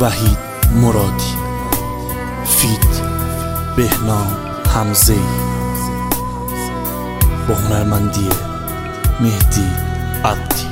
وحید مرادی، فیت بهنام حمزه‌ای، با هنرمندی مهدی عبدی.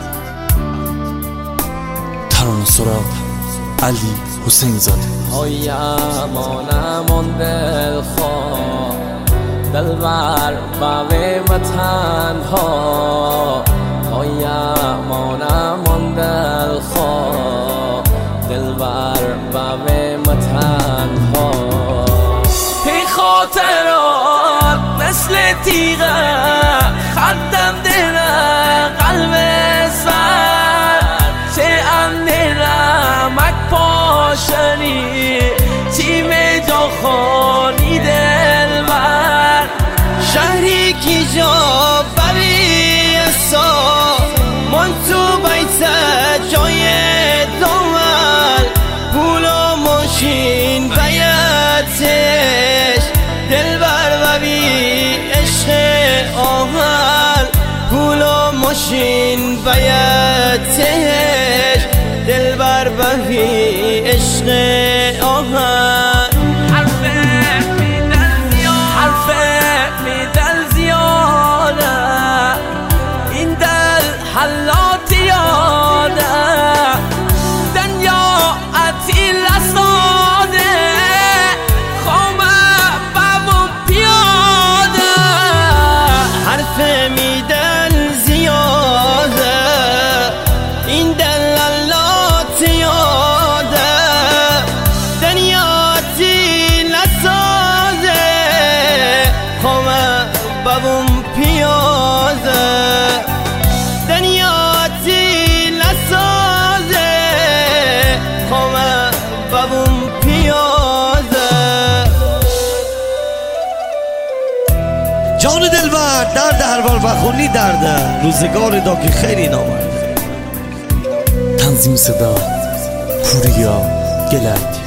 ترانه‌سرا علی حسین زاده. ای امانم دلخواه دلبر باوی وطن ها، ای امانم دلخواه دلبر باوی وطن ها. پی خاطرات مثل تیغه خدم دلم قلب سر، چه اندرمک پاشنی تیم داخلی دلبر. شهری کی جا بری اصا من تو بیت جای دامل، پول و ماشین بیتش دلبر ببی عشق آهل، پول و ماشین بیتش دلبر ببی عشق آهن. حرفه میدل زیاده این دل حلات یاده، دنیا عطیل ساده خوامه بمون پیاده. حرفه میدل زیاده این دل حلات یاده، دنیا عطیل ساده خوامه بمون پیاده. دنیا عطیل ساده خوامه بمون پیاده. جان دلبر درد هر بار بخونی درده، روزگار دا که خیلی نامرده. تنظیم صدا پوریا گلردی.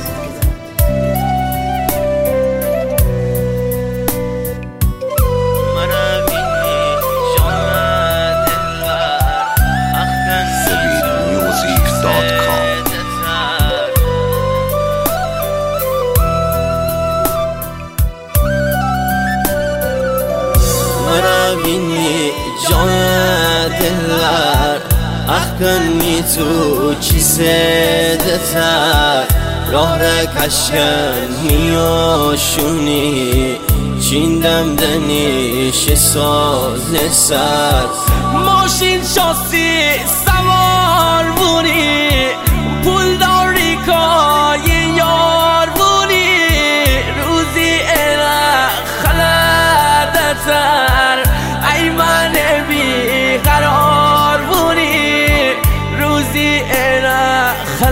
بینی جان دلبر اخکنی تو چیزه دتر، راه را کشکن میاشونی چیندم دنیش ساز سر. ماشین شاسی سوار بونی پول داری کای یار بونی، روزی ایره خلدتر ای من بی قرار بونی، روزی ایره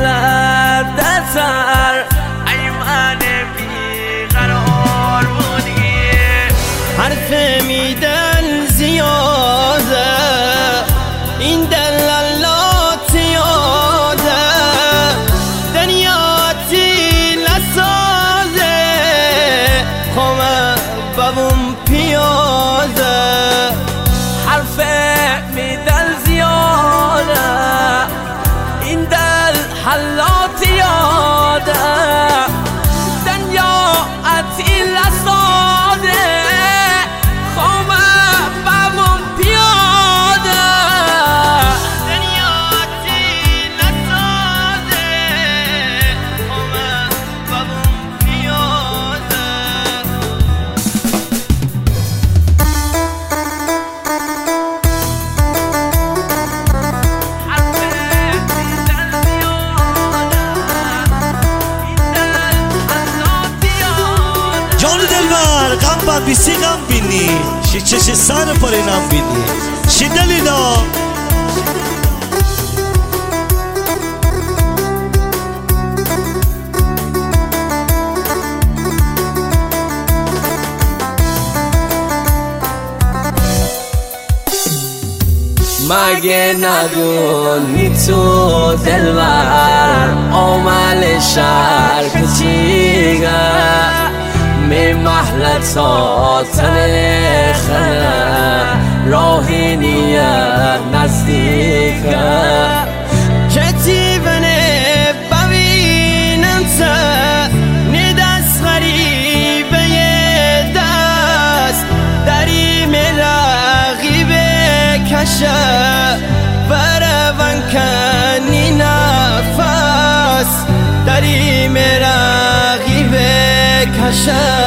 خلدتر ای من بی قرار بونی. حرف میدن زیاده این دلالات یاده، دنیا عطیل سازه خوامه بمون پیاده. حرف میدل زیاده این دل حلات یاده، دنیا عطیل سازه خوامه بمون پیاده. دنیا عطیل سازه خوامه بمون پیاده. جان دلبر غم بر بیسی غم بینی، شی چش سر پاره نم بینی، شی دلی دا مگه ندونی تو دلبر عمل شهر کچیگه می محلتا تنخه راهی نزدیکه که تیبنه بوی کشه ورون کنی نفس دری مرقی بکشه